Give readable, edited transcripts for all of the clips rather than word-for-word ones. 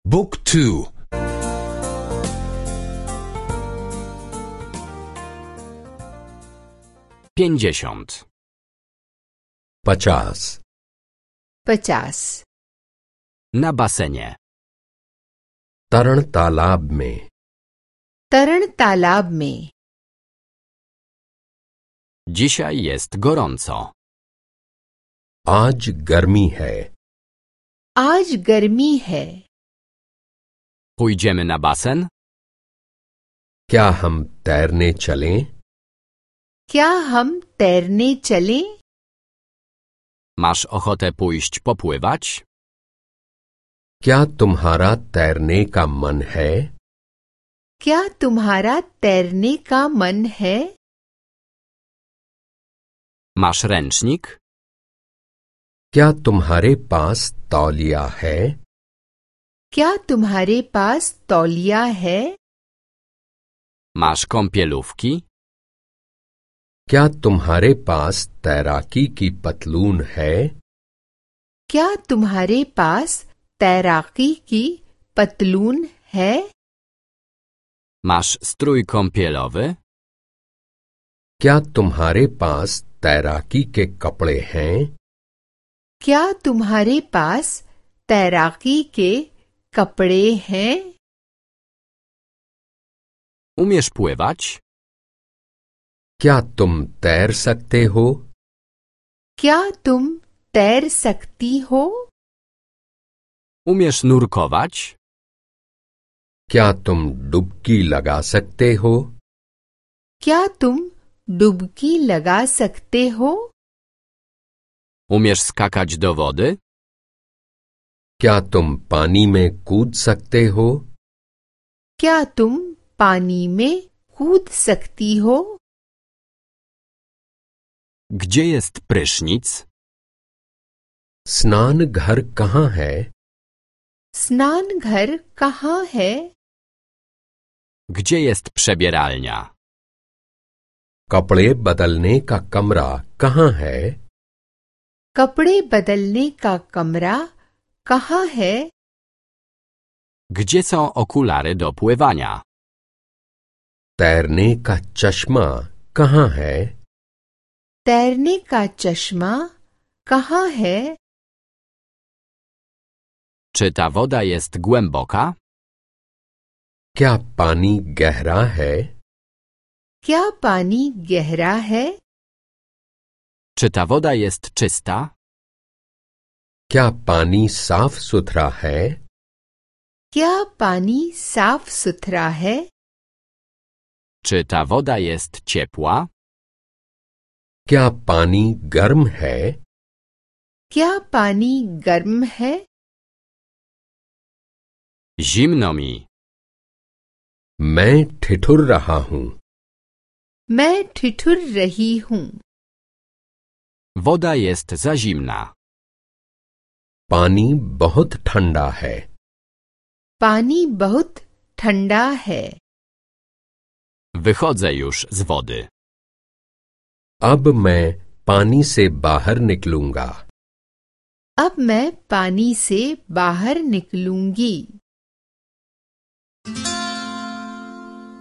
Book 2. 50. 50. 50. Na basenie. तरण तालाब में. तरण तालाब में. Dzisiaj jest gorąco. आज गर्मी है. आज गर्मी है. Pójdziemy na basen? क्या हम तैरने चलें? क्या हम तैरने चलें? Masz ochotę pójść popływać? क्या तुम्हारा तैरने का मन है? क्या तुम्हारा तैरने का मन है? Masz ręcznik? क्या तुम्हारे पास तौलिया है? क्या तुम्हारे पास तौलिया है? Masz kąpielówki? क्या तुम्हारे पास तैराकी की पतलून है? क्या तुम्हारे पास तैराकी की पतलून है? Masz strój kąpielowy? क्या तुम्हारे पास तैराकी के कपड़े हैं? क्या तुम्हारे पास तैराकी के कपड़े हैं? Umiesz pływać? क्या तुम तैर सकते हो? क्या तुम तैर सकती हो? Umiesz nurkować? क्या तुम डुबकी लगा सकते हो? क्या तुम डुबकी लगा सकते हो? Umiesz skakać do wody? क्या तुम पानी में कूद सकते हो? क्या तुम पानी में कूद सकती हो? Gdzie jest prysznic? स्नान घर कहाँ है? स्नान घर कहाँ है? Gdzie jest przebieralnia? कपड़े बदलने का कमरा कहाँ है? कपड़े बदलने का कमरा कहाँ है? Gdzie są okulary do pływania? तैरने का चश्मा कहाँ है? तैरने का चश्मा कहाँ है? Czy ta woda jest głęboka? क्या पानी गहरा है? क्या पानी गहरा है? Czy ta woda jest czysta? क्या पानी साफ सुथरा है? क्या पानी साफ सुथरा है? Czy ta woda jest ciepła? क्या पानी गर्म है? क्या पानी गर्म है? Zimno mi. मैं ठिठुर रहा हूँ. मैं ठिठुर रही हूँ. Woda jest za zimna. पानी बहुत ठंडा है. पानी बहुत ठंडा है. Wychodzę już z wody. अब मैं पानी से बाहर निकलूंगा. अब मैं पानी से बाहर निकलूंगी.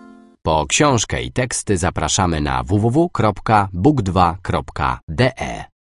Po książkę i teksty zapraszamy na www.book2.de.